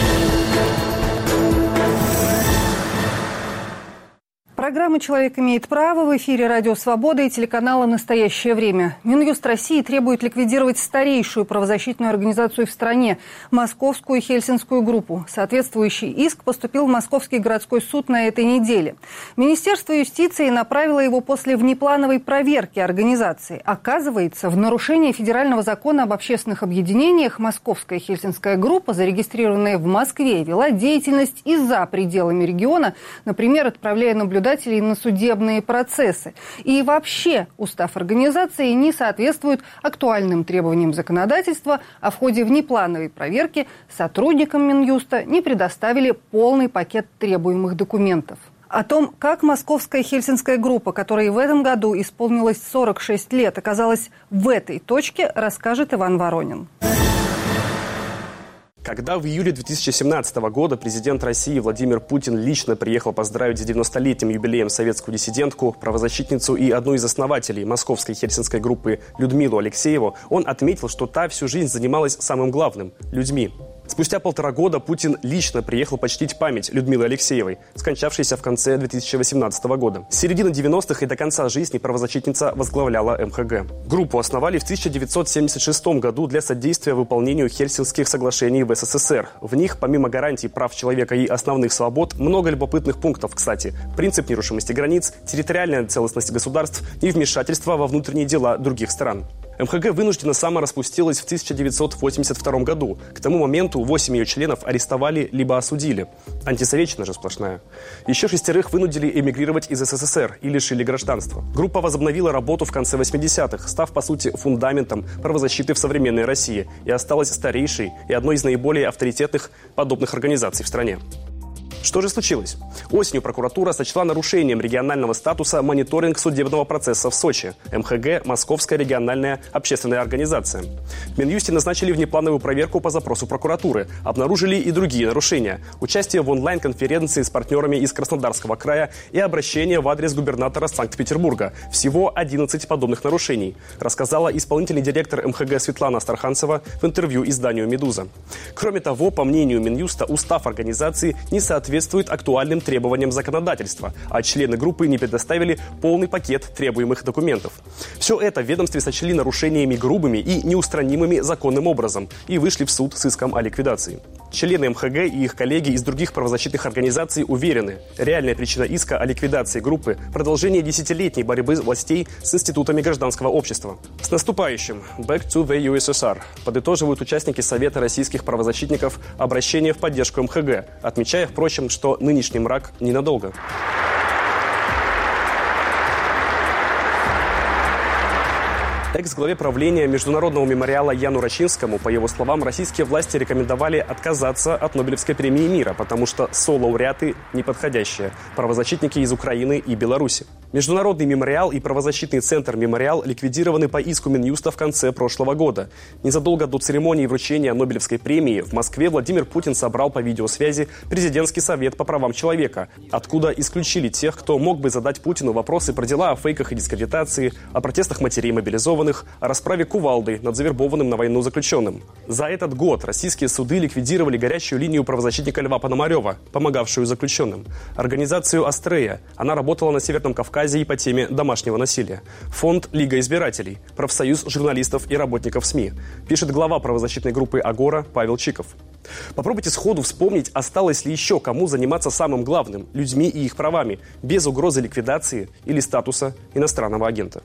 Программа «Человек имеет право» в эфире «Радио Свобода» и телеканала «Настоящее время». Минюст России требует ликвидировать старейшую правозащитную организацию в стране – Московскую Хельсинскую группу. Соответствующий иск поступил в Московский городской суд на этой неделе. Министерство юстиции направило его после внеплановой проверки организации. Оказывается, в нарушение федерального закона об общественных объединениях Московская Хельсинская группа, зарегистрированная в Москве, вела деятельность и за пределами региона, например, отправляя наблюдателей на судебные процессы. И вообще устав организации не соответствует актуальным требованиям законодательства, а в ходе внеплановой проверки сотрудникам Минюста не предоставили полный пакет требуемых документов. О том, как Московская Хельсинская группа, которой в этом году исполнилось сорок шесть лет, оказалась в этой точке, расскажет Иван Воронин. Когда в июле две тысячи семнадцатого года президент России Владимир Путин лично приехал поздравить с девяностолетним юбилеем советскую диссидентку, правозащитницу и одну из основателей Московской Хельсинской группы Людмилу Алексееву, он отметил, что та всю жизнь занималась самым главным – людьми. Спустя полтора года Путин лично приехал почтить память Людмилы Алексеевой, скончавшейся в конце две тысячи восемнадцатого года. С середины девяностых и до конца жизни правозащитница возглавляла эм ха гэ. Группу основали в тысяча девятьсот семьдесят шестом году для содействия выполнению Хельсинских соглашений в эс эс эс эр. В них, помимо гарантий прав человека и основных свобод, много любопытных пунктов, кстати. Принцип нерушимости границ, территориальная целостность государств и вмешательство во внутренние дела других стран. эм ха гэ вынужденно самораспустилась в тысяча девятьсот восемьдесят втором году. К тому моменту восемь ее членов арестовали либо осудили. Антисоветчина же сплошная. Еще шестерых вынудили эмигрировать из эс эс эс эр и лишили гражданства. Группа возобновила работу в конце восьмидесятых, став, по сути, фундаментом правозащиты в современной России и осталась старейшей и одной из наиболее авторитетных подобных организаций в стране. Что же случилось? Осенью прокуратура сочла нарушением регионального статуса мониторинг судебного процесса в Сочи. эм ха гэ – Московская региональная общественная организация. В Минюсте назначили внеплановую проверку по запросу прокуратуры. Обнаружили и другие нарушения. Участие в онлайн-конференции с партнерами из Краснодарского края и обращение в адрес губернатора Санкт-Петербурга. Всего одиннадцать подобных нарушений, рассказала исполнительный директор эм ха гэ Светлана Астраханцева в интервью изданию «Медуза». Кроме того, по мнению Минюста, устав организации не соответствует соответствует актуальным требованиям законодательства, а члены группы не предоставили полный пакет требуемых документов. Все это в ведомстве сочли нарушениями грубыми и неустранимыми законным образом и вышли в суд с иском о ликвидации. Члены эм ха гэ и их коллеги из других правозащитных организаций уверены, реальная причина иска о ликвидации группы – продолжение десятилетней борьбы властей с институтами гражданского общества. С наступающим! Back to the ю эс эс ар! Подытоживают участники Совета российских правозащитников обращение в поддержку эм ха гэ, отмечая, впрочем, что нынешний мрак ненадолго. Экс-главе правления Международного мемориала Яну Рачинскому, по его словам, российские власти рекомендовали отказаться от Нобелевской премии мира, потому что солауреаты неподходящие – правозащитники из Украины и Беларуси. Международный мемориал и правозащитный центр «Мемориал» ликвидированы по иску Минюста в конце прошлого года. Незадолго до церемонии вручения Нобелевской премии в Москве Владимир Путин собрал по видеосвязи президентский совет по правам человека, откуда исключили тех, кто мог бы задать Путину вопросы про дела о фейках и дискредитации, о протестах матерей мобилизованных, о расправе кувалдой над завербованным на войну заключенным. За этот год российские суды ликвидировали горячую линию правозащитника Льва Пономарева, помогавшую заключенным, организацию «Астрея». Она работала на Северном Кавказе и по теме домашнего насилия. Фонд «Лига избирателей», профсоюз журналистов и работников СМИ, пишет глава правозащитной группы «Агора» Павел Чиков. Попробуйте сходу вспомнить, осталось ли еще кому заниматься самым главным – людьми и их правами, без угрозы ликвидации или статуса иностранного агента.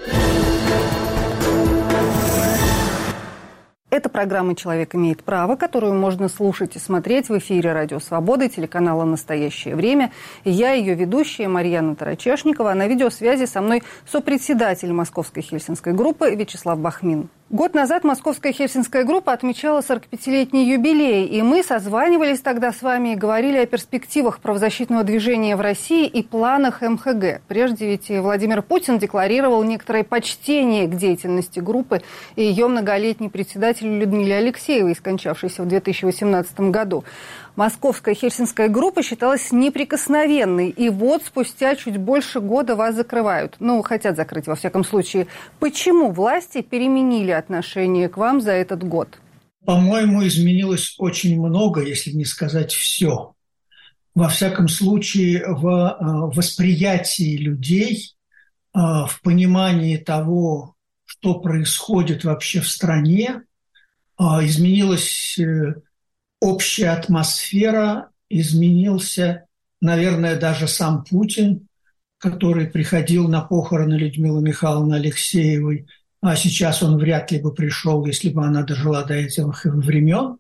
Это программа «Человек имеет право», которую можно слушать и смотреть в эфире «Радио Свобода» и телеканала «Настоящее время». И я, ее ведущая, Марьяна Тарачешникова, а на видеосвязи со мной сопредседатель Московской Хельсинской группы Вячеслав Бахмин. Год назад Московская Хельсинская группа отмечала сорокапятилетний юбилей, и мы созванивались тогда с вами и говорили о перспективах правозащитного движения в России и планах эм ха гэ. Прежде ведь Владимир Путин декларировал некоторое почтение к деятельности группы и ее многолетней председатель Людмиле Алексеевой, скончавшейся в две тысячи восемнадцатом году. Московская Хельсинская группа считалась неприкосновенной, и вот спустя чуть больше года вас закрывают. Ну, хотят закрыть, во всяком случае. Почему власти переменили отношение к вам за этот год? По-моему, изменилось очень много, если не сказать все. Во всяком случае, в восприятии людей, в понимании того, что происходит вообще в стране, изменилась общая атмосфера, изменился, наверное, даже сам Путин, который приходил на похороны Людмилы Михайловны Алексеевой, а сейчас он вряд ли бы пришел, если бы она дожила до этих времен.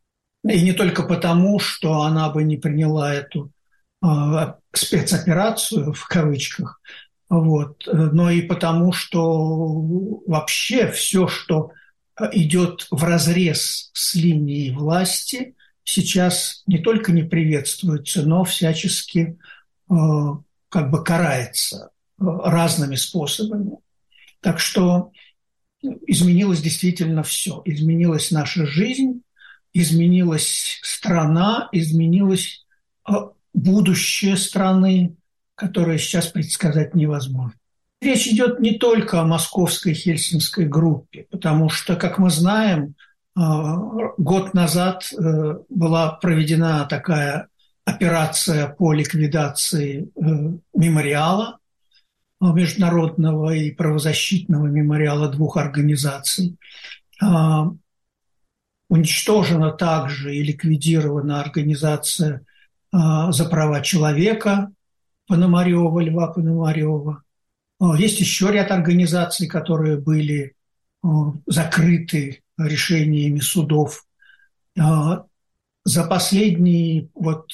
И не только потому, что она бы не приняла эту э, спецоперацию, в кавычках, вот, но и потому, что вообще все, что идет вразрез с линией власти, сейчас не только не приветствуется, но всячески э, как бы карается э, разными способами. Так что изменилось действительно все. Изменилась наша жизнь, изменилась страна, изменилось э, будущее страны, которое сейчас предсказать невозможно. Речь идет не только о Московской Хельсинской группе, потому что, как мы знаем, год назад была проведена такая операция по ликвидации мемориала, международного и правозащитного мемориала двух организаций. Уничтожена также и ликвидирована организация за права человека Пономарева, Льва Пономарева. Есть еще ряд организаций, которые были закрыты решениями судов. За последние вот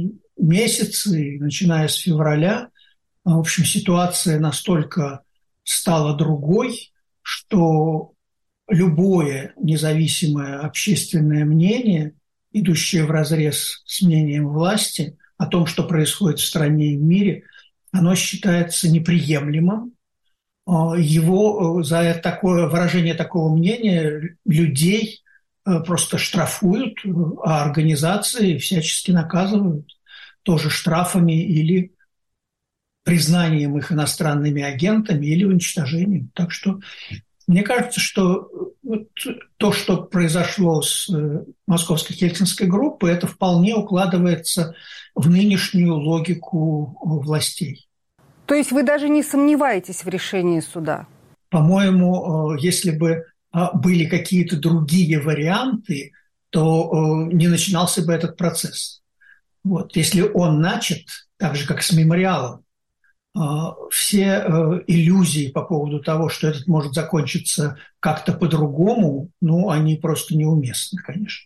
месяцы, начиная с февраля, в общем, ситуация настолько стала другой, что любое независимое общественное мнение, идущее вразрез с мнением власти о том, что происходит в стране и в мире, оно считается неприемлемым. Его за такое выражение такого мнения людей просто штрафуют, а организации всячески наказывают тоже штрафами или признанием их иностранными агентами или уничтожением. Так что мне кажется, что вот то, что произошло с Московской Хельсинской группой, это вполне укладывается в нынешнюю логику властей. То есть вы даже не сомневаетесь в решении суда? По-моему, если бы были какие-то другие варианты, то не начинался бы этот процесс. Вот. Если он начат, так же, как с мемориалом, все иллюзии по поводу того, что этот может закончиться как-то по-другому, ну, они просто неуместны, конечно.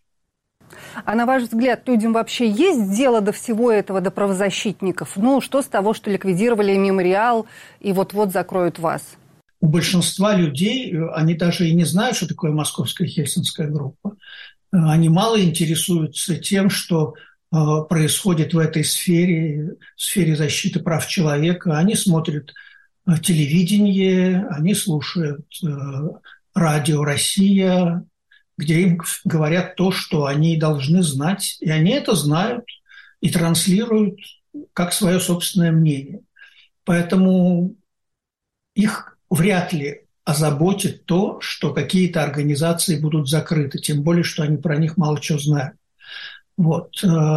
А на ваш взгляд, людям вообще есть дело до всего этого, до правозащитников? Ну, что с того, что ликвидировали мемориал и вот-вот закроют вас? У большинства людей, они даже и не знают, что такое Московская Хельсинская группа. Они мало интересуются тем, что происходит в этой сфере, в сфере защиты прав человека. Они смотрят телевидение, они слушают радио «Россия», где им говорят то, что они должны знать. И они это знают и транслируют как свое собственное мнение. Поэтому их вряд ли озаботит то, что какие-то организации будут закрыты, тем более, что они про них мало чего знают. Вот.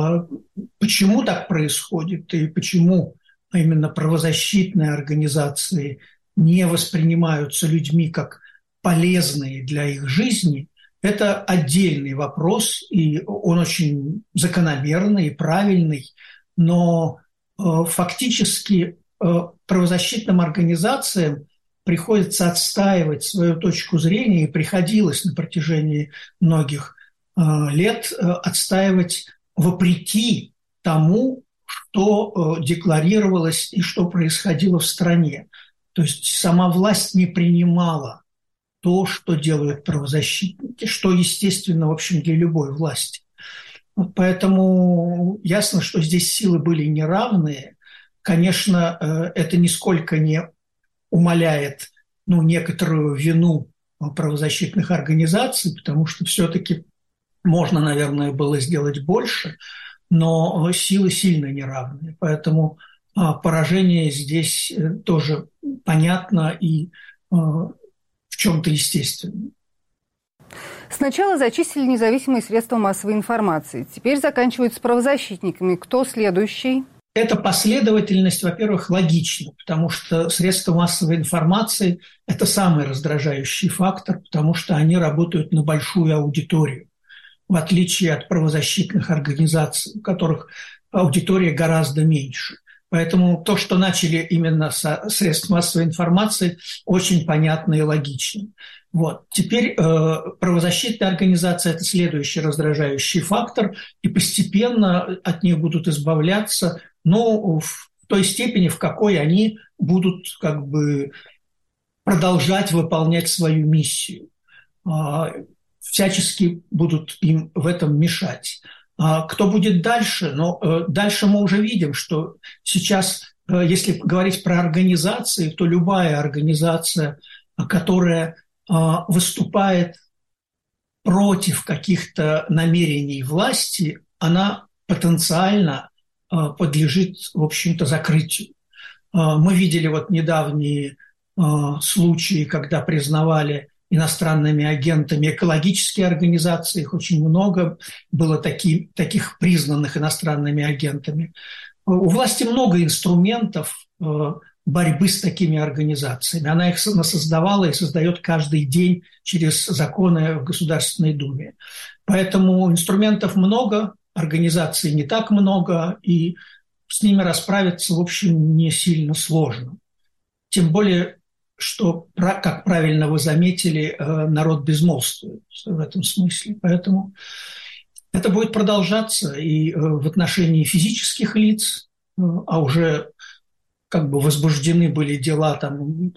Почему так происходит и почему именно правозащитные организации не воспринимаются людьми как полезные для их жизни, это отдельный вопрос, и он очень закономерный и правильный, но фактически правозащитным организациям приходится отстаивать свою точку зрения, и приходилось на протяжении многих лет отстаивать вопреки тому, что декларировалось и что происходило в стране. То есть сама власть не принимала то, что делают правозащитники, что естественно, в общем, для любой власти. Вот поэтому ясно, что здесь силы были неравные. Конечно, это нисколько не умаляет, ну, некоторую вину правозащитных организаций, потому что все-таки можно, наверное, было сделать больше, но силы сильно неравные. Поэтому поражение здесь тоже понятно и в чем-то естественно. Сначала зачистили независимые средства массовой информации. Теперь заканчивают с правозащитниками. Кто следующий? Эта последовательность, во-первых, логична, потому что средства массовой информации – это самый раздражающий фактор, потому что они работают на большую аудиторию, в отличие от правозащитных организаций, у которых аудитория гораздо меньше. Поэтому то, что начали именно со средств массовой информации, очень понятно и логично. Вот. Теперь э, правозащитная организация – это следующий раздражающий фактор, и постепенно от них будут избавляться, но в той степени, в какой они будут как бы продолжать выполнять свою миссию. Э, всячески будут им в этом мешать. Кто будет дальше? Но дальше мы уже видим, что сейчас, если говорить про организации, то любая организация, которая выступает против каких-то намерений власти, она потенциально подлежит, в общем-то, закрытию. Мы видели вот недавние случаи, когда признавали иностранными агентами экологические организации, их очень много было таки, таких признанных иностранными агентами. У власти много инструментов борьбы с такими организациями. Она их создавала и создает каждый день через законы в Государственной Думе. Поэтому инструментов много, организаций не так много, и с ними расправиться, в общем, не сильно сложно. Тем более что, как правильно вы заметили, народ безмолвствует в этом смысле. Поэтому это будет продолжаться и в отношении физических лиц, а уже как бы возбуждены были дела там,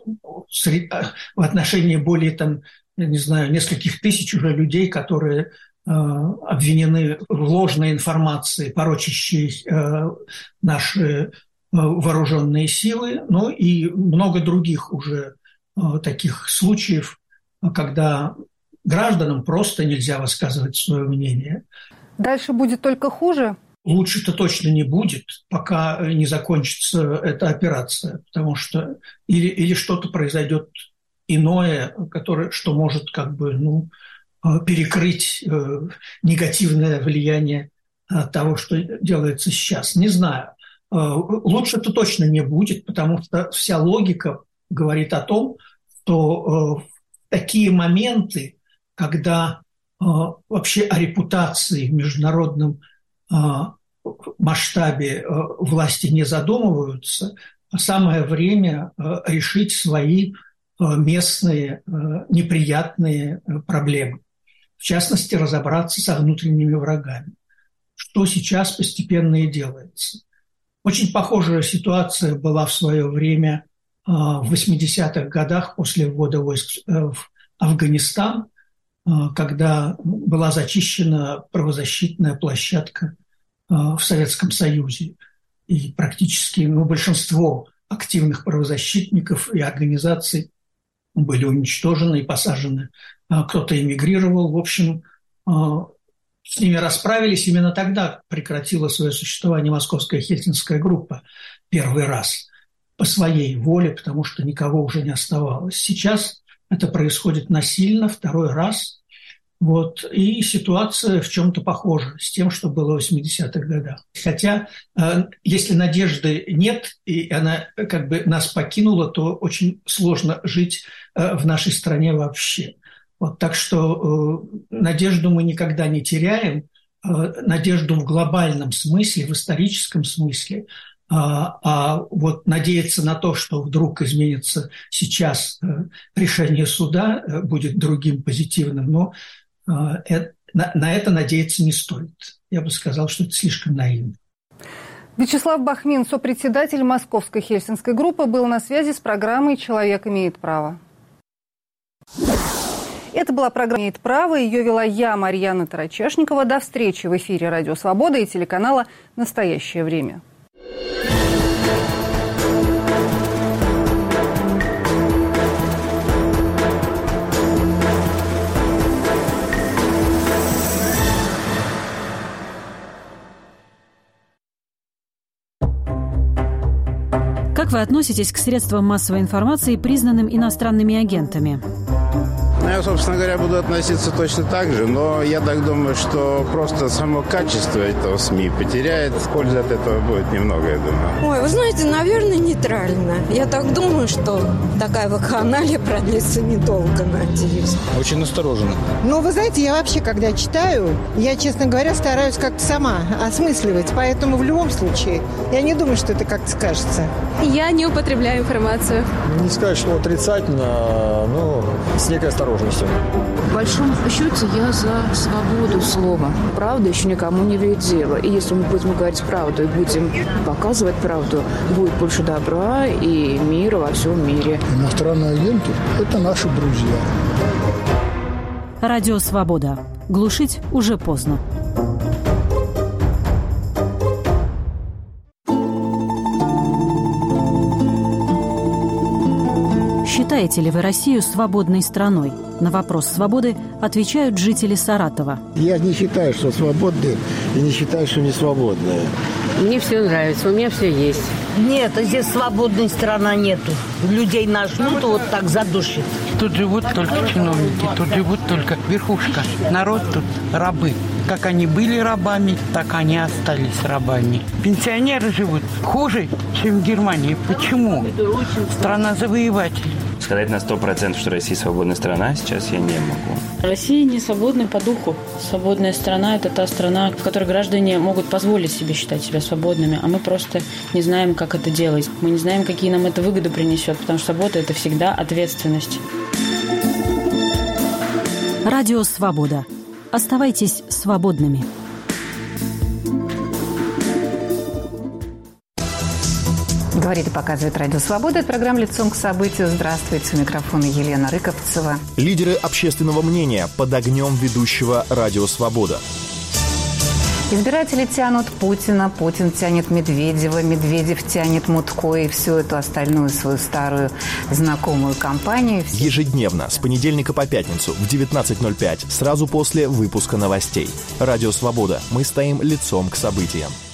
в отношении более, там, я не знаю, нескольких тысяч уже людей, которые э, обвинены в ложной информации, порочащей э, наши э, вооруженные силы, ну и много других уже э, таких случаев, когда гражданам просто нельзя высказывать свое мнение. Дальше будет только хуже? Лучше-то точно не будет, пока не закончится эта операция, потому что или, или что-то произойдет иное, которое, что может как бы, ну, перекрыть э, негативное влияние э, того, что делается сейчас. Не знаю. Э, лучше-то точно не будет, потому что вся логика говорит о том, что э, такие моменты, когда э, вообще о репутации в международном э, масштабе э, власти не задумываются, самое время э, решить свои э, местные э, неприятные э, проблемы. В частности, разобраться со внутренними врагами, что сейчас постепенно и делается. Очень похожая ситуация была в свое время э, в восьмидесятых годах после ввода войск э, в Афганистан, э, когда была зачищена правозащитная площадка в Советском Союзе. И практически ну, большинство активных правозащитников и организаций были уничтожены и посажены. Кто-то эмигрировал. В общем, с ними расправились. Именно тогда прекратила свое существование Московская Хельсинская группа первый раз по своей воле, потому что никого уже не оставалось. Сейчас это происходит насильно второй раз. Вот. И ситуация в чем-то похожа с тем, что было в восьмидесятых годах. Хотя, э, если надежды нет, и она как бы нас покинула, то очень сложно жить э, в нашей стране вообще. Вот. Так что э, надежду мы никогда не теряем, э, надежду в глобальном смысле, в историческом смысле. А, а вот надеяться на то, что вдруг изменится сейчас э, решение суда, э, будет другим, позитивным, но На это надеяться не стоит. Я бы сказал, что это слишком наивно. Вячеслав Бахмин, сопредседатель Московской Хельсинской группы, был на связи с программой «Человек имеет право». Это была программа «Имеет право». Ее вела я, Марьяна Тарачешникова. До встречи в эфире «Радио Свобода» и телеканала «Настоящее время». Как вы относитесь к средствам массовой информации, признанным иностранными агентами? Я, собственно говоря, буду относиться точно так же, но я так думаю, что просто само качество этого СМИ потеряет, пользы от этого будет немного, я думаю. Ой, вы знаете, наверное, нейтрально. Я так думаю, что такая вакханалия продлится недолго, надеюсь. Очень настороженно. Ну, вы знаете, я вообще, когда читаю, я, честно говоря, стараюсь как-то сама осмысливать, поэтому в любом случае я не думаю, что это как-то скажется. Я не употребляю информацию. Не сказать, что отрицательно, но с некой осторожностью. В большом счете я за свободу слова. Правда еще никому не вредила. И если мы будем говорить правду и будем показывать правду, будет больше добра и мира во всем мире. Иностранные агенты – это наши друзья. Радио «Свобода». Глушить уже поздно. Считаете ли вы Россию свободной страной? На вопрос свободы отвечают жители Саратова. Я не считаю, что свободные, и не считаю, что не свободные. Мне все нравится, у меня все есть. Нет, здесь свободной страны нету. Людей нажмут, вот так задушит. Тут живут только чиновники, тут живут только верхушка. Народ тут рабы. Как они были рабами, так они остались рабами. Пенсионеры живут хуже, чем в Германии. Почему? Страна завоевателей. Сказать на сто процентов, что Россия свободная страна, сейчас я не могу. Россия не свободна по духу. Свободная страна – это та страна, в которой граждане могут позволить себе считать себя свободными, а мы просто не знаем, как это делать. Мы не знаем, какие нам это выгоды принесет, потому что свобода – это всегда ответственность. Радио «Свобода». Оставайтесь свободными. Говорит и показывает Радио Свобода. Это программа «Лицом к событию». Здравствуйте. У микрофона Елена Рыковцева. Лидеры общественного мнения под огнем ведущего Радио Свобода. Избиратели тянут Путина, Путин тянет Медведева, Медведев тянет Мутко и всю эту остальную свою старую знакомую компанию. Ежедневно, с понедельника по пятницу в девятнадцать ноль пять, сразу после выпуска новостей. Радио Свобода. Мы стоим лицом к событиям.